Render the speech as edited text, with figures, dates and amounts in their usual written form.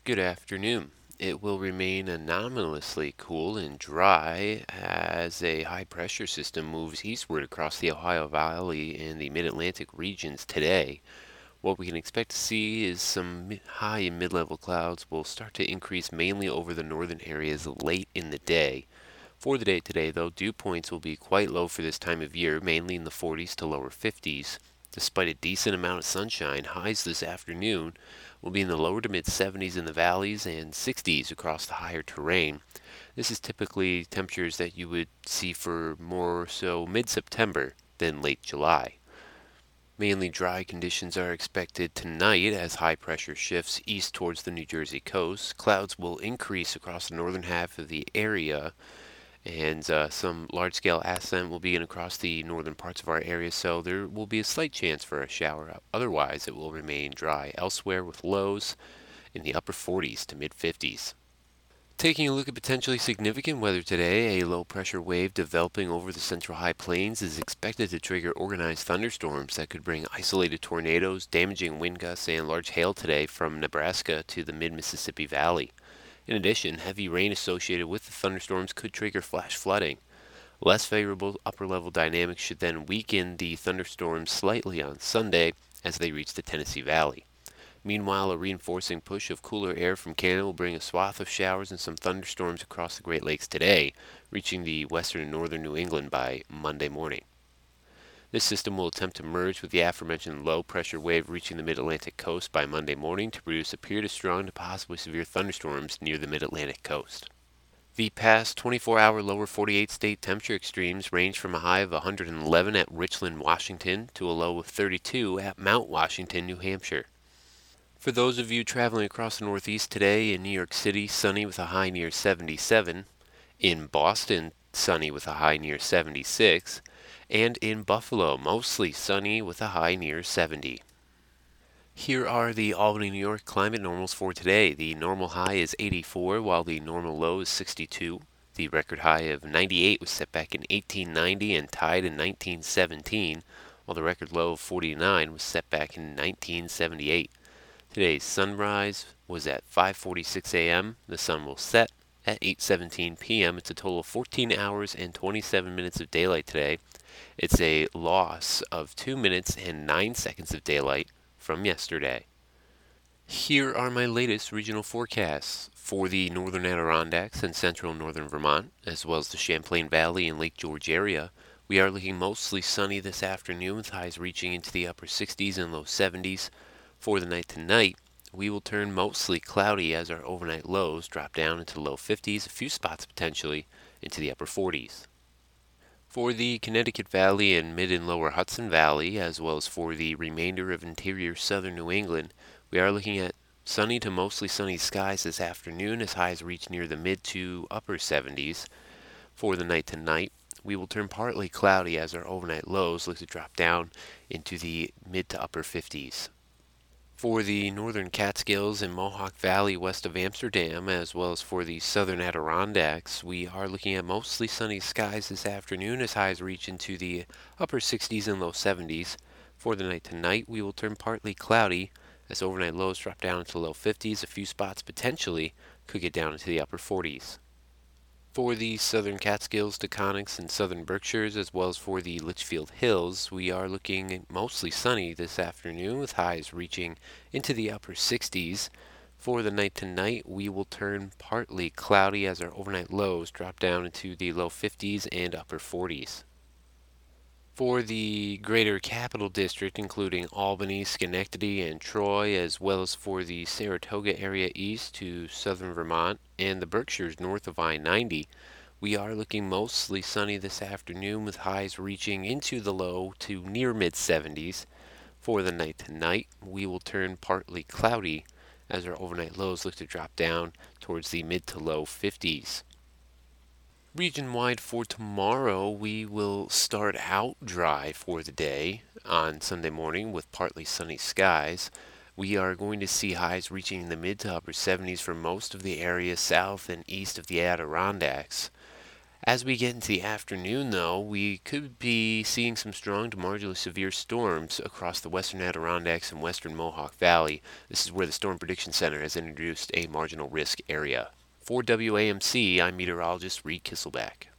Good afternoon. It will remain anomalously cool and dry as a high pressure system moves eastward across the Ohio Valley and the mid Atlantic regions today. What we can expect to see is some high and mid level clouds will start to increase mainly over the northern areas late in the day. For the day today, though, dew points will be quite low for this time of year, mainly in the 40s to lower 50s. Despite a decent amount of sunshine, highs this afternoon will be in the lower to mid 70s in the valleys and 60s across the higher terrain. This is typically temperatures that you would see for more so mid September than late July. Mainly dry conditions are expected tonight as high pressure shifts east towards the New Jersey coast. Clouds will increase across the northern half of the area, and some large-scale ascent will begin across the northern parts of our area, so there will be a slight chance for a shower. Otherwise, it will remain dry elsewhere with lows in the upper 40s to mid 50s. Taking a look at potentially significant weather today, a low pressure wave developing over the central high plains is expected to trigger organized thunderstorms that could bring isolated tornadoes, damaging wind gusts, and large hail today from Nebraska to the mid Mississippi Valley. In addition, heavy rain associated with the thunderstorms could trigger flash flooding. Less favorable upper level dynamics should then weaken the thunderstorms slightly on Sunday as they reach the Tennessee Valley. Meanwhile, a reinforcing push of cooler air from Canada will bring a swath of showers and some thunderstorms across the Great Lakes today, reaching the western and northern New England by Monday morning. This system will attempt to merge with the aforementioned low pressure wave reaching the mid Atlantic coast by Monday morning to produce a period of strong to possibly severe thunderstorms near the mid Atlantic coast. The past 24-hour lower 48 state temperature extremes range from a high of 111 at Richland, Washington, to a low of 32 at Mount Washington, New Hampshire. For those of you traveling across the Northeast today, in New York City, sunny with a high near 77, in Boston, sunny with a high near 76, and in Buffalo, mostly sunny with a high near 70. Here are the Albany, New York climate normals for today. The normal high is 84, while the normal low is 62. The record high of 98 was set back in 1890 and tied in 1917, while the record low of 49 was set back in 1978. Today's sunrise was at 5:46 a.m. The sun will set at 8:17 p.m. It's a total of 14 hours and 27 minutes of daylight today. It's a loss of 2 minutes and 9 seconds of daylight from yesterday. Here are my latest regional forecasts for the northern Adirondacks and central northern Vermont, as well as the Champlain Valley and Lake George area. We are looking mostly sunny this afternoon with highs reaching into the upper 60s and low 70s. For the night tonight, we will turn mostly cloudy as our overnight lows drop down into the low 50s, a few spots potentially into the upper 40s. For the Connecticut Valley and mid and lower Hudson Valley, as well as for the remainder of interior southern New England, we are looking at sunny to mostly sunny skies this afternoon as highs reach near the mid to upper 70s. For the night tonight, we will turn partly cloudy as our overnight lows look to drop down into the mid to upper 50s. For the northern Catskills and Mohawk Valley west of Amsterdam, as well as for the southern Adirondacks, we are looking at mostly sunny skies this afternoon as highs reach into the upper 60s and low 70s. For the night tonight, we will turn partly cloudy as overnight lows drop down into the low 50s. A few spots potentially could get down into the upper 40s. For the southern Catskills, Taconics, and southern Berkshires, as well as for the Litchfield Hills, we are looking mostly sunny this afternoon with highs reaching into the upper 60s. For the night tonight, we will turn partly cloudy as our overnight lows drop down into the low 50s and upper 40s. For the greater capital district, including Albany, Schenectady, and Troy, as well as for the Saratoga area east to southern Vermont and the Berkshires north of I-90, we are looking mostly sunny this afternoon with highs reaching into the low to near mid 70s. For the night tonight, we will turn partly cloudy as our overnight lows look to drop down towards the mid to low 50s. Region-wide for tomorrow, we will start out dry for the day on Sunday morning with partly sunny skies. We are going to see highs reaching the mid to upper 70s for most of the area south and east of the Adirondacks. As we get into the afternoon, though, we could be seeing some strong to marginally severe storms across the western Adirondacks and western Mohawk Valley. This is where the Storm Prediction Center has introduced a marginal risk area. For WAMC, I'm meteorologist Reed Kisselback.